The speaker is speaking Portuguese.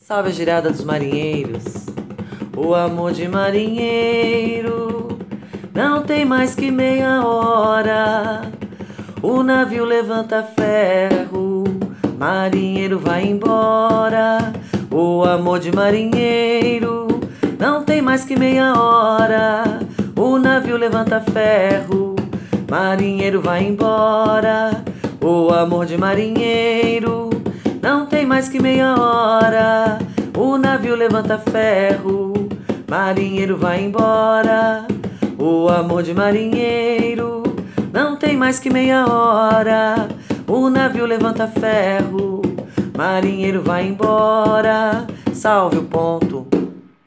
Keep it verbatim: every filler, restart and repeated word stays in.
Salve a girada dos marinheiros, o amor de marinheiro. Não tem mais que meia hora, o navio levanta ferro, marinheiro vai embora. O amor de marinheiro, não tem mais que meia hora, o navio levanta ferro, marinheiro vai embora. O amor de marinheiro, não tem mais que meia hora, o navio levanta ferro, marinheiro vai embora. O amor de marinheiro, não tem mais que meia hora, o navio levanta ferro, marinheiro vai embora. Salve o ponto.